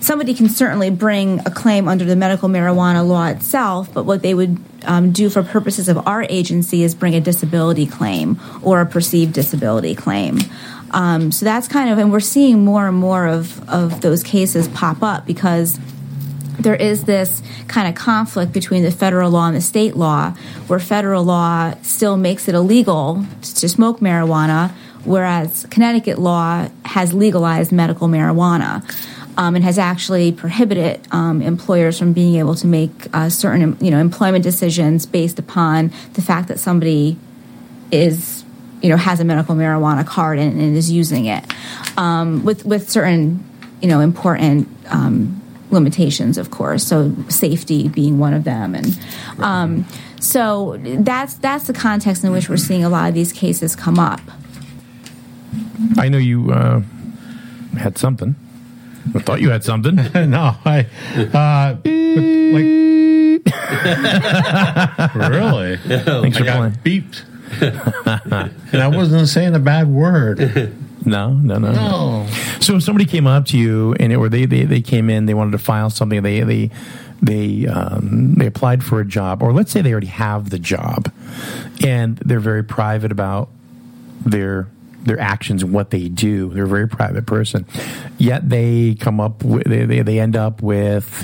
somebody can certainly bring a claim under the medical marijuana law itself, but what they would do for purposes of our agency is bring a disability claim or a perceived disability claim. So that's kind of, and we're seeing more and more of those cases pop up because there is this kind of conflict between the federal law and the state law, where federal law still makes it illegal to smoke marijuana, whereas Connecticut law has legalized medical marijuana and has actually prohibited employers from being able to make certain, employment decisions based upon the fact that somebody is, has a medical marijuana card and is using it, with certain, important limitations, of course. So safety being one of them, and so that's the context in which we're seeing a lot of these cases come up. I know you had something. I thought you had something. No, really? Thanks for playing. Beeped, and I wasn't saying a bad word. No. So if somebody came up to you and they came in, they wanted to file something, they applied for a job, or let's say they already have the job, and they're very private about their actions and what they do. They're a very private person. Yet they come up with, they end up with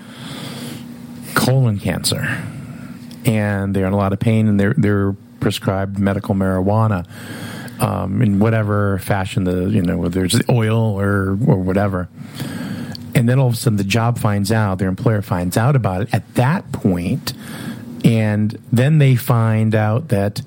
colon cancer, and they're in a lot of pain, and they're prescribed medical marijuana. In whatever fashion, whether it's oil or whatever. And then all of a sudden the job finds out, their employer finds out about it at that point, and then they find out that,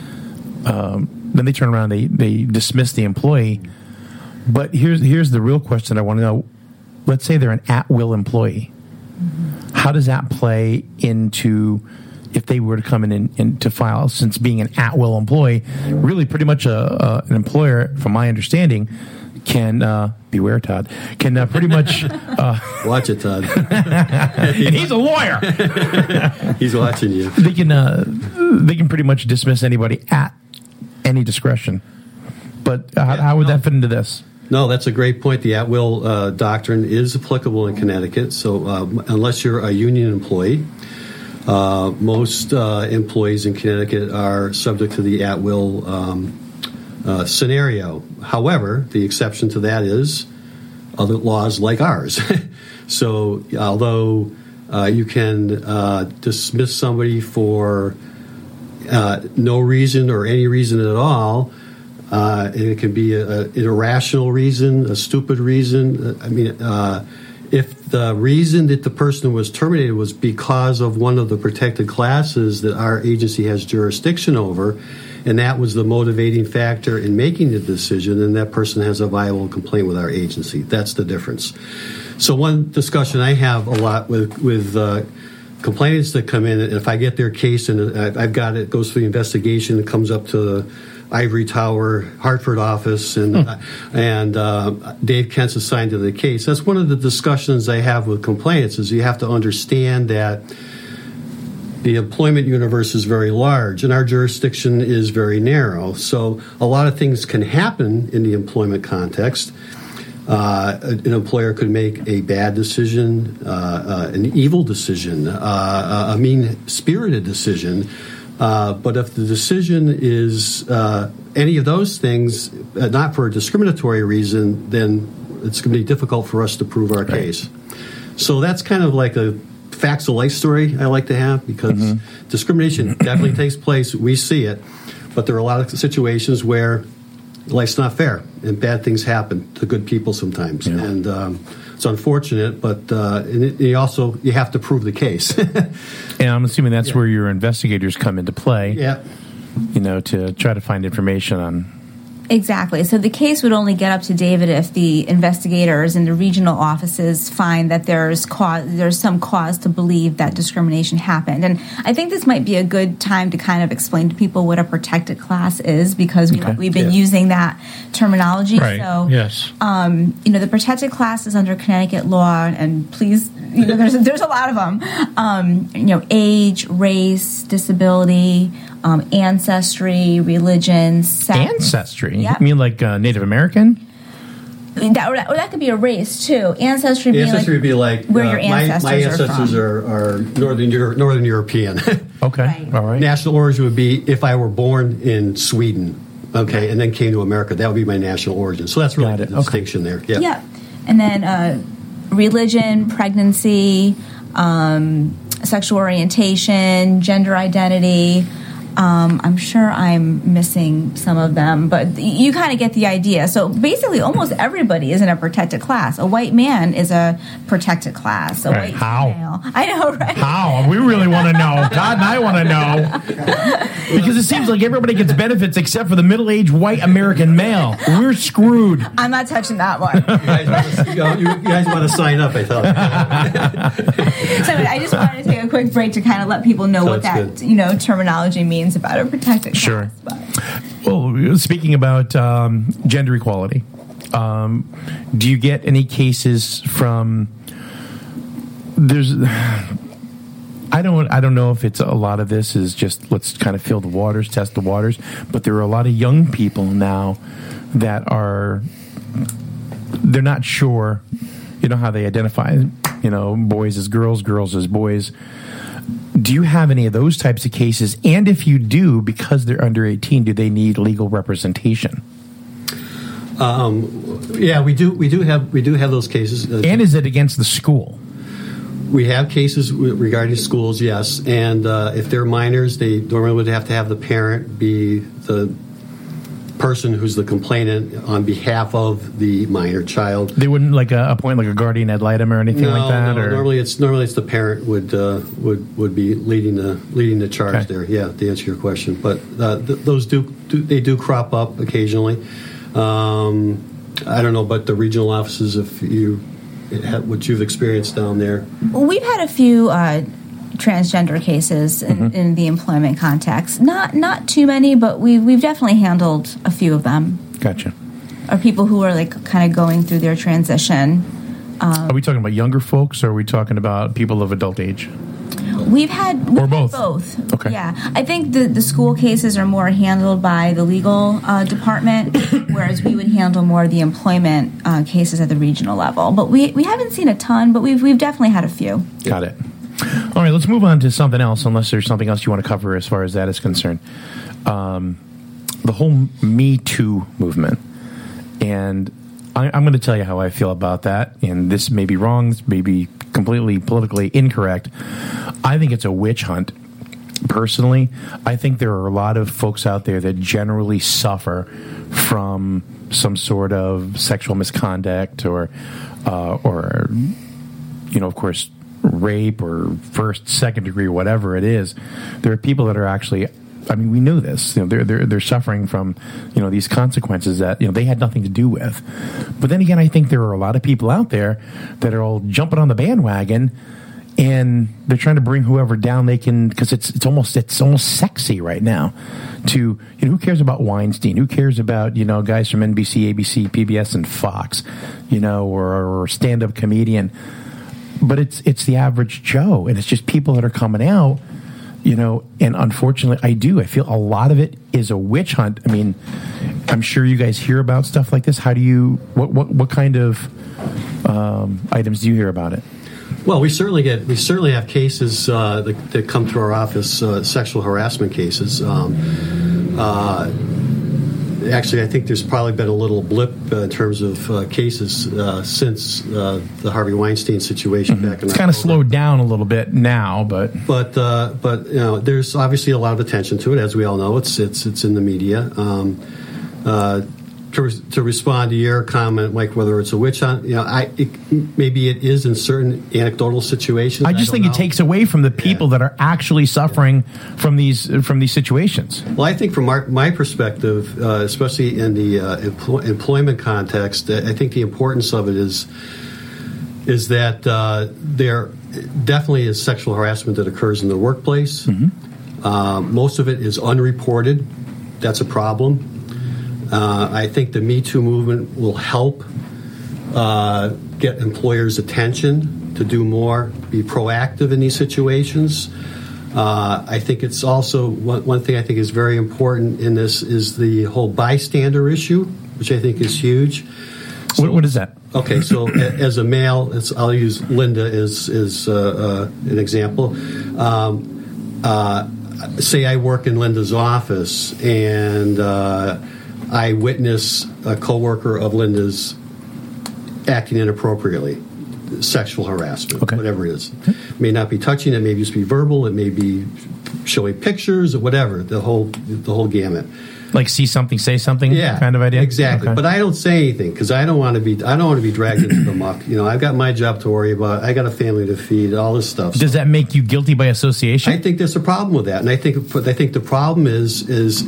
then they turn around, they dismiss the employee. But here's the real question I want to know. Let's say they're an at-will employee. Mm-hmm. How does that play into if they were to come in and to file, since being an at-will employee, really pretty much an employer, from my understanding, can, beware, Todd, can pretty much... Watch it, Todd. And he's a lawyer. He's watching you. They can pretty much dismiss anybody at any discretion. But how would that fit into this? No, that's a great point. The at-will doctrine is applicable in Connecticut. So unless you're a union employee, most employees in Connecticut are subject to the at-will scenario. However, the exception to that is other laws like ours. So although you can dismiss somebody for no reason or any reason at all, and it can be an irrational reason, a stupid reason. If the reason that the person was terminated was because of one of the protected classes that our agency has jurisdiction over, and that was the motivating factor in making the decision, then that person has a viable complaint with our agency. That's the difference. So one discussion I have a lot with complainants that come in, and if I get their case and I've got it, goes through the investigation, it comes up to the Ivory Tower, Hartford office, and Dave Kent's assigned to the case. That's one of the discussions I have with complainants, is you have to understand that the employment universe is very large and our jurisdiction is very narrow. So a lot of things can happen in the employment context. An employer could make a bad decision, an evil decision, a mean-spirited decision. But if the decision is any of those things, not for a discriminatory reason, then it's going to be difficult for us to prove our case. So that's kind of like a facts of life story I like to have, because discrimination definitely takes place. We see it. But there are a lot of situations where life's not fair and bad things happen to good people sometimes. Yeah. And it's unfortunate, but you have to prove the case. And I'm assuming that's where your investigators come into play. Yeah. To try to find information on. Exactly. So the case would only get up to David if the investigators in the regional offices find that there's some cause to believe that discrimination happened. And I think this might be a good time to kind of explain to people what a protected class is, because we've been using that terminology. Right. So, yes. The protected class is under Connecticut law, and please, there's a lot of them. Age, race, disability, ancestry, religion, sex. Ancestry? Yep. You mean like Native American? that could be a race too. Ancestry being Ancestry would be like where your ancestors my ancestors are Northern European. Okay, Right. all right. National origin would be if I were born in Sweden, okay, and then came to America. That would be my national origin. So that's really Got it. the distinction there. Yeah. Yeah. And then religion, pregnancy, sexual orientation, gender identity. I'm sure I'm missing some of them, but you kind of get the idea. So basically, almost everybody is in a protected class. A white man is a protected class. A Right. white How? female. I know, right? How? We really want to know. Todd and I want to know. Because it seems like everybody gets benefits except for the middle-aged white American male. We're screwed. I'm not touching that one. You guys want to sign up, I thought. So I just wanted to take a quick break to kind of let people know what Sounds that good. terminology means about a protected class. Sure. But Well, speaking about gender equality, do you get any cases from? I don't know if it's a lot of this is just let's kind of feel the waters, test the waters, but there are a lot of young people now that they're not sure, how they identify, boys as girls, girls as boys. Do you have any of those types of cases? And if you do, because they're under 18, do they need legal representation? Yeah, we do have those cases. And is it against the school? We have cases regarding schools, yes, and if they're minors, they normally would have to have the parent be the person who's the complainant on behalf of the minor child. They wouldn't appoint a guardian ad litem or anything like that. No. Or? Normally it's the parent would be leading the charge Okay. there. Yeah, to answer your question, but those do crop up occasionally. I don't know, but the regional offices, if you what you've experienced down there. we've had a few transgender cases in the employment context. Not too many, but we've definitely handled a few of them. Gotcha. Or people who are kind of going through their transition. Are we talking about younger folks, or are we talking about people of adult age? We've had both? Both. Okay. Yeah, I think the school cases are more handled by the legal department, whereas we would handle more of the employment cases at the regional level. But we haven't seen a ton, but we've definitely had a few. Got it. All right, let's move on to something else, unless there's something else you want to cover as far as that is concerned. The whole Me Too movement. And I'm going to tell you how I feel about that. And this may be wrong, this may be completely politically incorrect. I think it's a witch hunt. Personally, I think there are a lot of folks out there that generally suffer from some sort of sexual misconduct or of course, rape or first, second degree, whatever it is. There are people that are actually, we know this. They're suffering from, these consequences that they had nothing to do with. But then again, I think there are a lot of people out there that are all jumping on the bandwagon, and they're trying to bring whoever down they can, because it's almost sexy right now. To who cares about Weinstein? Who cares about guys from NBC, ABC, PBS, and Fox? Or stand-up comedian. But it's the average Joe, and it's just people that are coming out. And unfortunately, I feel a lot of it is a witch hunt. I'm sure you guys hear about stuff like this. How do you? What kind of items do you hear about it? Well, we certainly have cases that come through our office, sexual harassment cases. Actually, I think there's probably been a little blip in terms of cases since the Harvey Weinstein situation back in It's kind of slowed down a little bit now, but there's obviously a lot of attention to it, as we all know. It's in the media. To respond to your comment, Mike, whether it's a witch hunt, maybe it is in certain anecdotal situations. I just think it takes away from the people that are actually suffering from these situations. Well, I think from my perspective, especially in the employment context, I think the importance of it is that there definitely is sexual harassment that occurs in the workplace. Mm-hmm. Most of it is unreported. That's a problem. I think the Me Too movement will help get employers' attention to do more, be proactive in these situations. I think it's also one thing I think is very important in this is the whole bystander issue, which I think is huge. What is that? Okay, so as a male, I'll use Linda as an example. Say I work in Linda's office, and I witness a coworker of Linda's acting inappropriately, sexual harassment, whatever it is. It may not be touching, it may just be verbal, it may be showing pictures, or whatever, the whole gamut. Like see something, say something, kind of idea. Exactly, okay. But I don't say anything because I don't want to be dragged into the muck. I've got my job to worry about. I got a family to feed, all this stuff. Does that make you guilty by association? I think there's a problem with that, and I think the problem is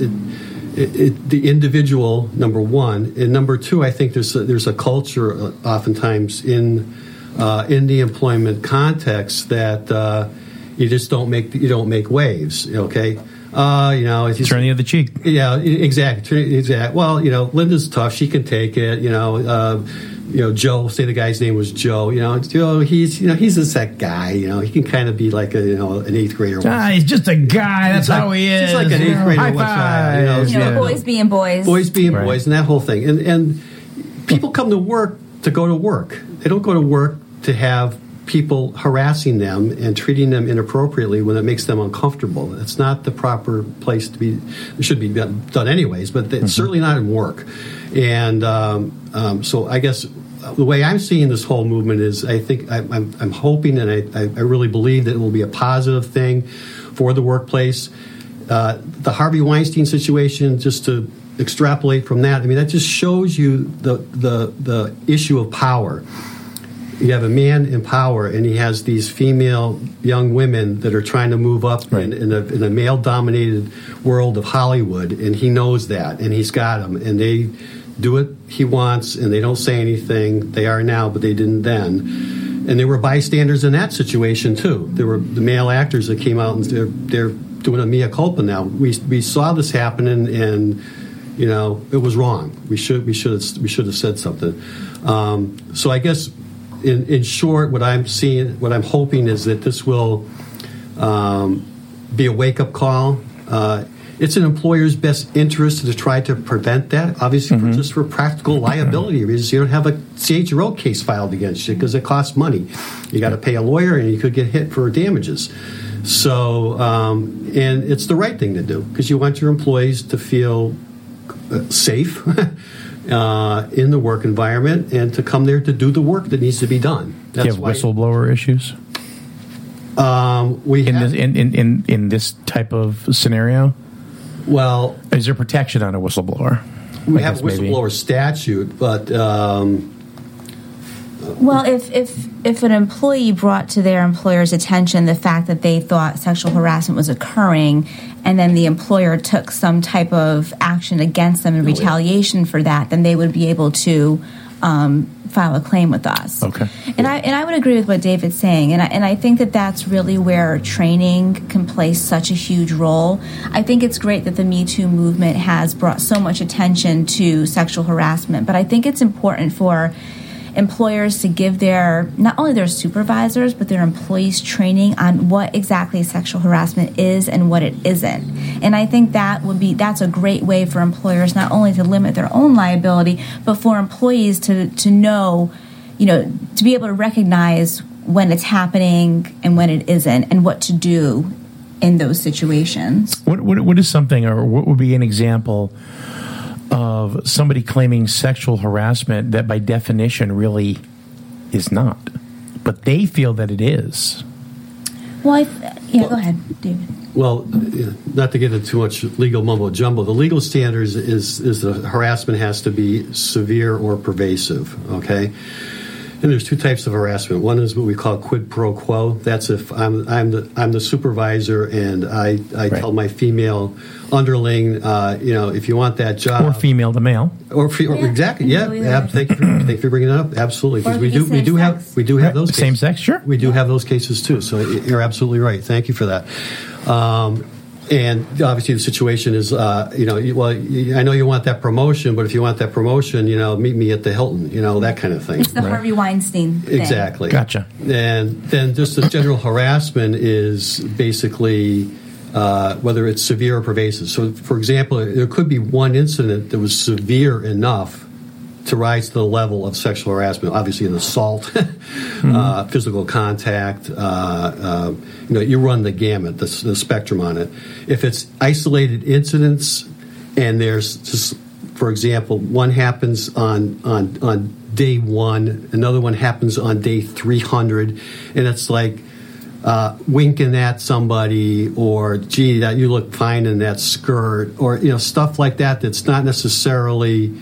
the individual, number one, and number two. I think there's a culture oftentimes in the employment context that you just don't make waves. Okay. Turn the other cheek. Yeah, exactly. Well, Linda's tough; she can take it. Joe. Say the guy's name was Joe. Joe. He's just that guy. He can kind of be like an 8th grader. He's just a guy. That's how he is. He's like an 8th grader. High five. Boys being boys. Boys being boys, and that whole thing. And people come to work to go to work. They don't go to work to have people harassing them and treating them inappropriately when it makes them uncomfortable. It's not the proper place to be. It should be done anyways, but it's certainly not in work. And so I guess the way I'm seeing this whole movement is I think I'm hoping and I really believe that it will be a positive thing for the workplace. The Harvey Weinstein situation, just to extrapolate from that, that just shows you the issue of power. You have a man in power, and he has these female young women that are trying to move up in a male-dominated world of Hollywood, and he knows that, and he's got them, and they do what he wants, and they don't say anything. They are now, but they didn't then. And there were bystanders in that situation, too. There were the male actors that came out, and they're doing a mea culpa now. We saw this happening, and it was wrong. We should have said something. So I guess. In short, what I'm hoping is that this will be a wake-up call. It's an employer's best interest to try to prevent that, obviously, just for practical liability reasons. You don't have a CHRO case filed against you because it costs money. You got to pay a lawyer, and you could get hit for damages. So, and it's the right thing to do because you want your employees to feel safe in the work environment and to come there to do the work that needs to be done. Do you have whistleblower issues? We have, in this type of scenario. Well, is there protection on a whistleblower? We have a whistleblower statute, but well, if an employee brought to their employer's attention the fact that they thought sexual harassment was occurring, and then the employer took some type of action against them in retaliation for that, then they would be able to file a claim with us. Okay. And I would agree with what David's saying, and I think that that's really where training can play such a huge role. I think it's great that the Me Too movement has brought so much attention to sexual harassment, but I think it's important for employers to give not only their supervisors but their employees training on what exactly sexual harassment is and what it isn't. And I think that's a great way for employers not only to limit their own liability but for employees to know, to be able to recognize when it's happening and when it isn't and what to do in those situations. What is something, or what would be an example of somebody claiming sexual harassment that by definition really is not, but they feel that it is? Well, go ahead, David. Well, not to get into too much legal mumbo jumbo, the legal standards is the harassment has to be severe or pervasive, okay? And there's two types of harassment. One is what we call quid pro quo. That's if I'm the supervisor and I tell my female underling, if you want that job, or female to male, exactly, yeah. Thank you for bringing that up. Absolutely, because we do have those cases. Same sex, sure. We do have those cases too. So you're absolutely right. Thank you for that. And obviously the situation is, I know you want that promotion, but if you want that promotion, meet me at the Hilton, that kind of thing. It's the Harvey Weinstein thing. Exactly. Gotcha. And then just the general harassment is basically whether it's severe or pervasive. So, for example, there could be one incident that was severe enough to rise to the level of sexual harassment. Obviously, an assault, physical contact. You run the gamut, the spectrum on it. If it's isolated incidents, and there's just, for example, one happens on day 1, another one happens on day 300, and it's like winking at somebody, or gee, that you look fine in that skirt, or stuff like that. That's not necessarily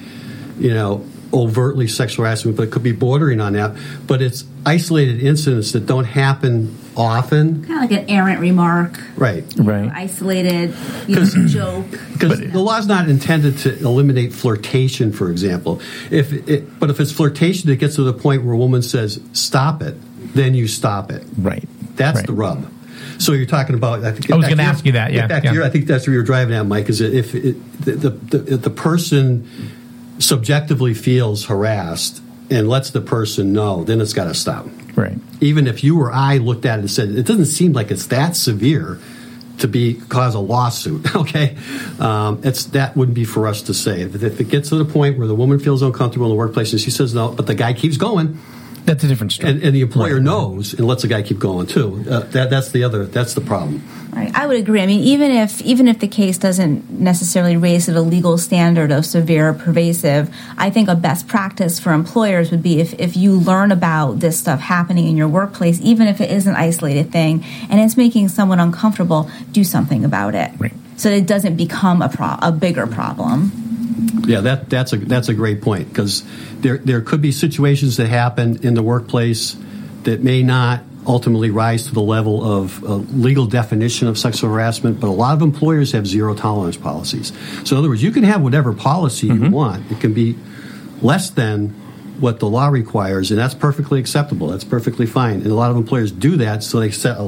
overtly sexual harassment, but it could be bordering on that. But it's isolated incidents that don't happen often. Kind of like an errant remark. Right. Isolated joke. Because the law's not intended to eliminate flirtation, for example. But if it's flirtation that gets to the point where a woman says, stop it, then you stop it. Right. That's the rub. So you're talking about. I was going to ask you that. Yeah. I think that's where you're driving at, Mike. Is that if the person subjectively feels harassed and lets the person know, then it's got to stop. Right. Even if you or I looked at it and said, it doesn't seem like it's that severe to cause a lawsuit. Okay, that wouldn't be for us to say. If it gets to the point where the woman feels uncomfortable in the workplace and she says no, but the guy keeps going. That's a different story. And the employer knows and lets the guy keep going too. That's the problem. Right. I would agree. I mean, even if the case doesn't necessarily raise to the legal standard of severe or pervasive, I think a best practice for employers would be if you learn about this stuff happening in your workplace, even if it is an isolated thing and it's making someone uncomfortable, do something about it. Right. So that it doesn't become a bigger problem. Yeah, that's a great point, because there could be situations that happen in the workplace that may not ultimately rise to the level of legal definition of sexual harassment, but a lot of employers have zero tolerance policies. So in other words, you can have whatever policy you want. It can be less than what the law requires, and that's perfectly acceptable. That's perfectly fine. And a lot of employers do that, so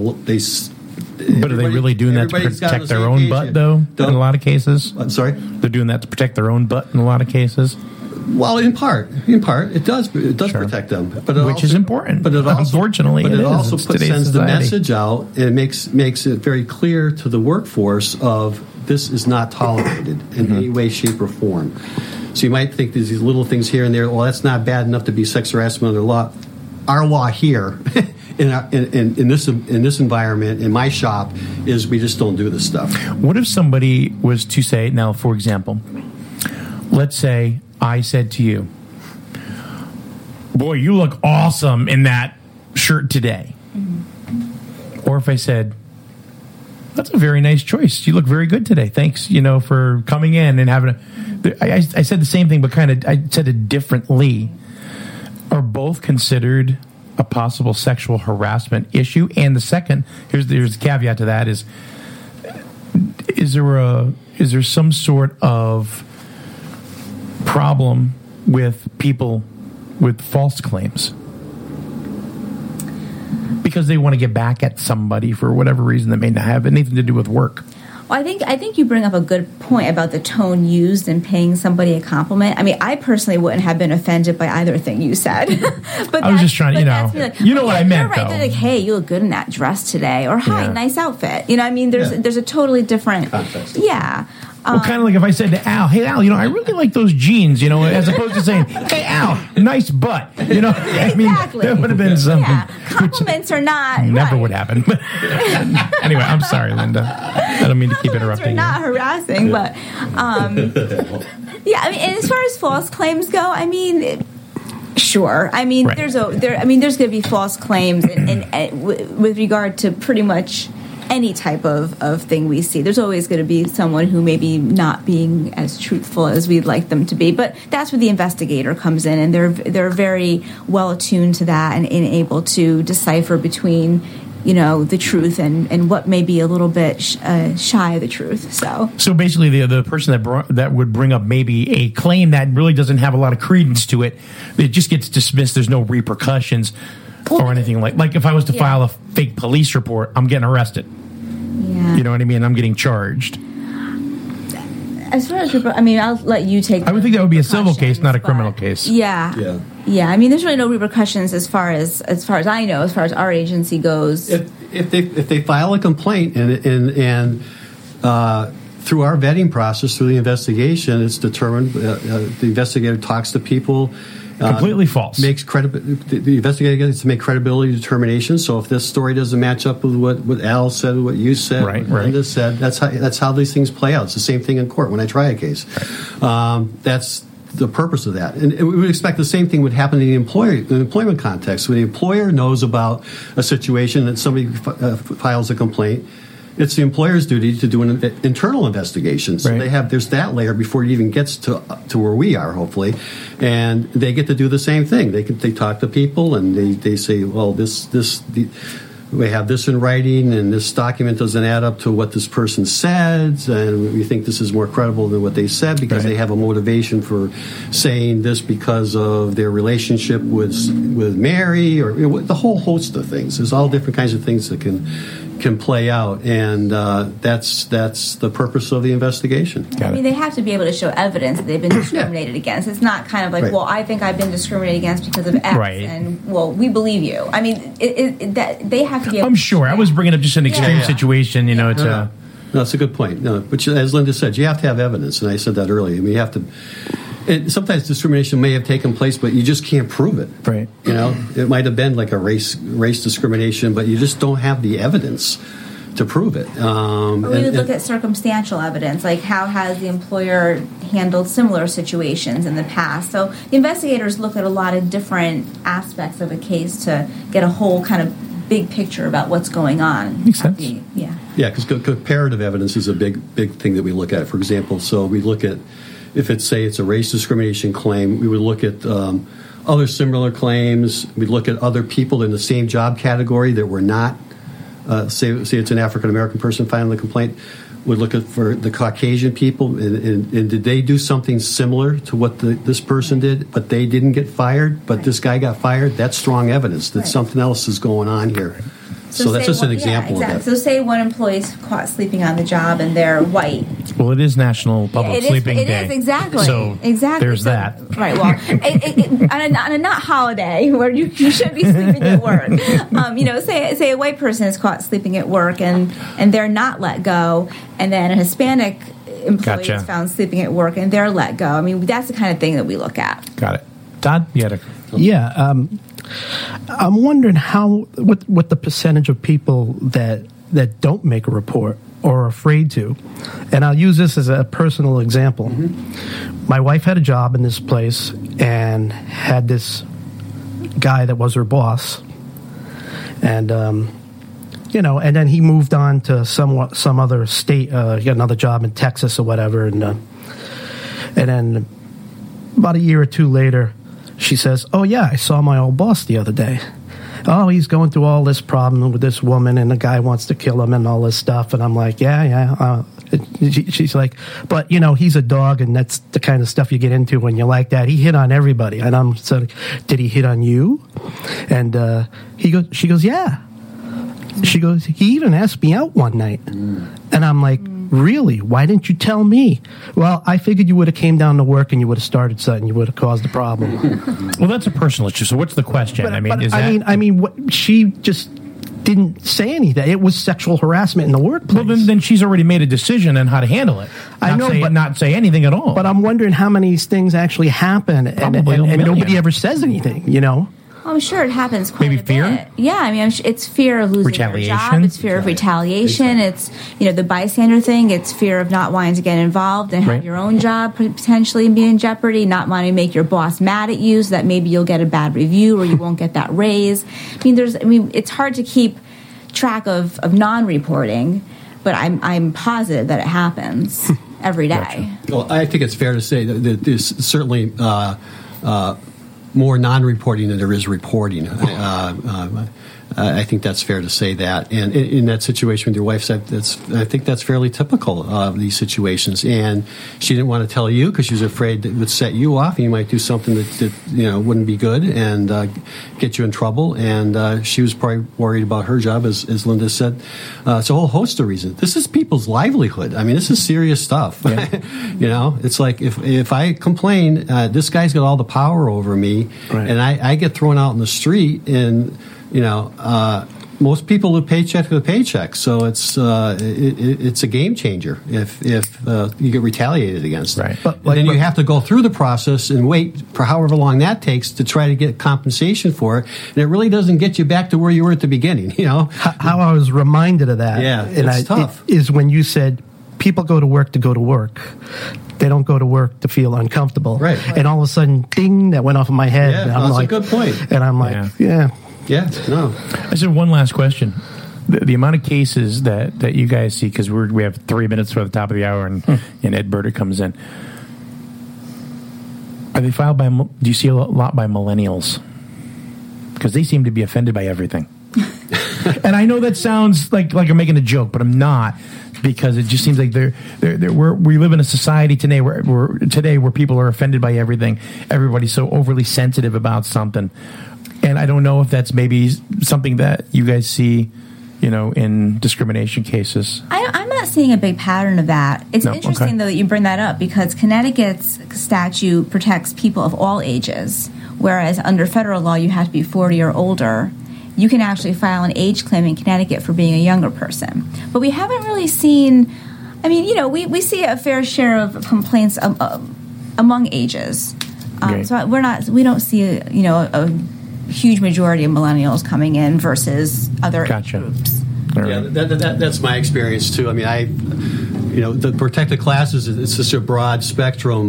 But are they really doing that to protect their own butt, though, in a lot of cases? I'm sorry? They're doing that to protect their own butt in a lot of cases? Well, in part, it does protect them, but which is important. But unfortunately, it also sends the message out, and makes it very clear to the workforce of this is not tolerated in any way, shape, or form. So you might think there's these little things here and there. Well, that's not bad enough to be sex harassment under law. Our law here, in this environment, in my shop, is we just don't do this stuff. What if somebody was to say, now, for example, let's say I said to you, boy, you look awesome in that shirt today. Or if I said, that's a very nice choice. You look very good today. Thanks, for coming in and having I said the same thing, but I said it differently. Are both considered a possible sexual harassment issue? And the second, here's the caveat to that is there some sort of problem with people with false claims because they want to get back at somebody for whatever reason that may not have anything to do with work? Well, I think you bring up a good point about the tone used in paying somebody a compliment. I mean, I personally wouldn't have been offended by either thing you said. But I was just trying to, like, what I meant, right. though. Like, hey, you look good in that dress today, or hi, nice outfit. I mean, there's a totally different context. Yeah. Well, kind of like if I said to Al, hey, Al, I really like those jeans, as opposed to saying, hey, Al, nice butt. I mean, exactly. That would have been something. Yeah. Compliments are not. Never would happen. But anyway, I'm sorry, Linda. I don't mean to keep interrupting you. Not harassing, but yeah, I mean, and as far as false claims go, I mean, sure. I mean, right. there's going to be false claims with regard to pretty much any type of thing we see. There's always going to be someone who may be not being as truthful as we'd like them to be, but that's where the investigator comes in, and they're very well attuned to that and able to decipher between the truth and what may be a little bit shy of the truth. So basically, the person that would bring up maybe a claim that really doesn't have a lot of credence to it, it just gets dismissed. There's no repercussions. Or anything like if I was to file a fake police report, I'm getting arrested. Yeah. You know what I mean? I'm getting charged. As far as I'll let you take. I would think that would be a civil case, not a criminal case. Yeah. I mean, there's really no repercussions as far as I know, as far as our agency goes. If they file a complaint and through our vetting process, through the investigation, it's determined. The investigator talks to people. Completely false. The investigator gets to make credibility determinations. So if this story doesn't match up with what Al said, what you said, what Linda said, that's how these things play out. It's the same thing in court when I try a case. That's the purpose of that. And we would expect the same thing would happen in the employment context. When the employer knows about a situation that somebody files a complaint, it's the employer's duty to do an internal investigation. So there's that layer before it even gets to where we are, hopefully, and they get to do the same thing. They talk to people and they say, well, we have this in writing, and this document doesn't add up to what this person said, and we think this is more credible than what they said because they have a motivation for saying this because of their relationship with Mary, or the whole host of things. There's all different kinds of things that can play out, and that's the purpose of the investigation. I mean, they have to be able to show evidence that they've been discriminated against. It's not kind of like, well, I think I've been discriminated against because of X, and well, we believe you. I mean, that they have to be able. I'm sure. I was bringing up just an extreme situation, you know. It's no, that's a good point. No, but as Linda said, you have to have evidence, and I said that earlier. I mean, you have to. Sometimes discrimination may have taken place, but you just can't prove it. Right. You know, it might have been like a race discrimination, but you just don't have the evidence to prove it. We would look at circumstantial evidence, like how has the employer handled similar situations in the past. So the investigators look at a lot of different aspects of a case to get a whole kind of big picture about what's going on. Makes sense. Yeah, because comparative evidence is a big thing that we look at. For example, so we look at, if it's a race discrimination claim, we would look at other similar claims. We'd look at other people in the same job category that were not, say it's an African-American person filing the complaint. We'd look for the Caucasian people, and did they do something similar to what this person did, but they didn't get fired, but this guy got fired? That's strong evidence that something else is going on here. So that's just an example of that. So say one employee is caught sleeping on the job and they're white. Well, it is National Public Sleeping Day. It is, exactly. So there's that. Right, well, on a not holiday where you should be sleeping at work. Say a white person is caught sleeping at work and they're not let go, and then a Hispanic employee is found sleeping at work and they're let go. I mean, that's the kind of thing that we look at. Got it. Todd, you had a... Yeah, I'm wondering what the percentage of people that don't make a report or are afraid to. And I'll use this as a personal example. Mm-hmm. My wife had a job in this place and had this guy that was her boss. And, and then he moved on to some other state, he got another job in Texas or whatever. And then about a year or two later, she says, "Oh, yeah, I saw my old boss the other day. Oh, he's going through all this problem with this woman, and the guy wants to kill him and all this stuff." And I'm like, yeah. She's like, "But, he's a dog, and that's the kind of stuff you get into when you're like that. He hit on everybody." And I'm saying, "Did he hit on you?" And she goes, "Yeah." She goes, "He even asked me out one night." And I'm like, "Really? Why didn't you tell me?" "Well, I figured you would have came down to work and you would have started something. You would have caused a problem." Well, that's a personal issue. So what's the question? What she just didn't say anything. It was sexual harassment in the workplace. Well, then she's already made a decision on how to handle it. But not say anything at all. But I'm wondering how many of these things actually happen, and nobody ever says anything. I'm sure it happens quite Maybe a bit. Fear? Yeah, I mean, it's fear of losing your job. It's fear of retaliation. It's, the bystander thing. It's fear of not wanting to get involved and have your own job potentially be in jeopardy, not wanting to make your boss mad at you so that maybe you'll get a bad review or you won't get that raise. It's hard to keep track of non-reporting, but I'm positive that it happens every day. Gotcha. Well, I think it's fair to say that there's certainly more non-reporting than there is reporting. I think that's fair to say that. And in that situation with your wife, I think that's fairly typical of these situations. And she didn't want to tell you because she was afraid that it would set you off and you might do something that wouldn't be good and get you in trouble. And she was probably worried about her job, as Linda said. It's a whole host of reasons. This is people's livelihood. I mean, this is serious stuff. Yeah. It's like if I complain, this guy's got all the power over me, and I get thrown out in the street and most people live paycheck to paycheck, so it's a game changer if you get retaliated against. Right. But then you have to go through the process and wait for however long that takes to try to get compensation for it, and it really doesn't get you back to where you were at the beginning. How I was reminded of that. Yeah, it's tough. Is when you said people go to work to go to work. They don't go to work to feel uncomfortable. Right. And all of a sudden, ding, that went off in my head. Yeah, and I'm that's like, a good point. And I'm like, Yeah, no. I said one last question. The amount of cases that you guys see, because we have 3 minutes for the top of the hour, and Ed Burdick comes in. Are they filed by? Do you see a lot by millennials? Because they seem to be offended by everything. And I know that sounds like I'm making a joke, but I'm not, because it just seems like we live in a society today where people are offended by everything. Everybody's so overly sensitive about something, and I don't know if that's maybe something that you guys see, in discrimination cases. I'm not seeing a big pattern of that. It's interesting, though, that you bring that up, because Connecticut's statute protects people of all ages, whereas under federal law you have to be 40 or older. You can actually file an age claim in Connecticut for being a younger person. But we haven't really seen, we see a fair share of complaints among ages. So we don't see a huge majority of millennials coming in versus other groups. Yeah, that's my experience too. The protected classes, it's just a broad spectrum.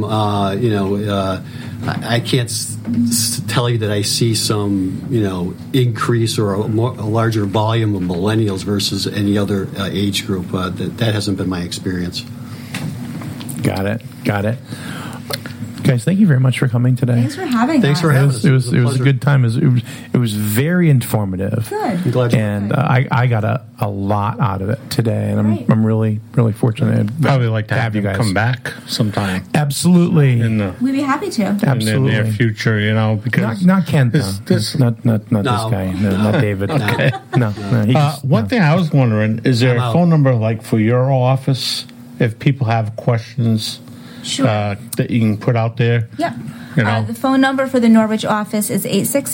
I can't tell you that I see some, increase or a larger volume of millennials versus any other age group. That hasn't been my experience. Got it. Guys, thank you very much for coming today. Thanks for having us. It was a good time. It was very informative. Good. I'm glad. And I got a lot out of it today, and I'm really, really fortunate. Probably like to have you guys come back sometime. Absolutely. We'd be happy to. Absolutely. In the near future, because not Ken, not this guy, not David. Okay. No. One thing I was wondering, is there a phone number for your office if people have questions? Sure. That you can put out there? Yep. The phone number for the Norwich office is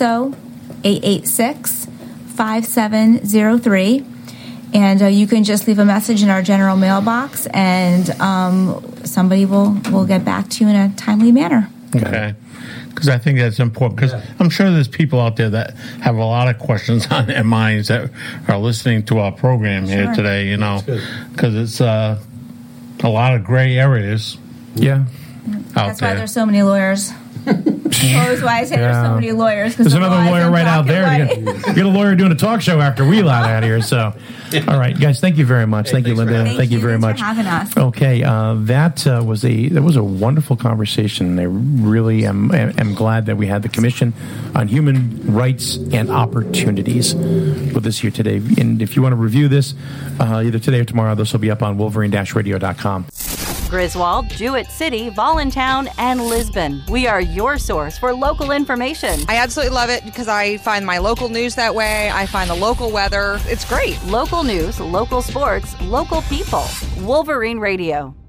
860-886-5703. And you can just leave a message in our general mailbox, and somebody will get back to you in a timely manner. Okay. Because I think that's important. Because I'm sure there's people out there that have a lot of questions on their minds that are listening to our program here today, because it's a lot of gray areas. Yeah. That's why there's so many lawyers. Always why I say there's so many lawyers. There's another lawyer right out there. Get a lawyer doing a talk show after we let out here. So, all right, guys, thank you very much. Thank you, Linda. Thank you very much for having us. Okay, that was a wonderful conversation. I really am glad that we had the Commission on Human Rights and Opportunities with us here today. And if you want to review this, either today or tomorrow, this will be up on Wolverine-Radio.com. Griswold, Jewett City, Voluntown, and Lisbon. We are your source for local information. I absolutely love it because I find my local news that way. I find the local weather. It's great. Local news, local sports, local people. Wolverine Radio.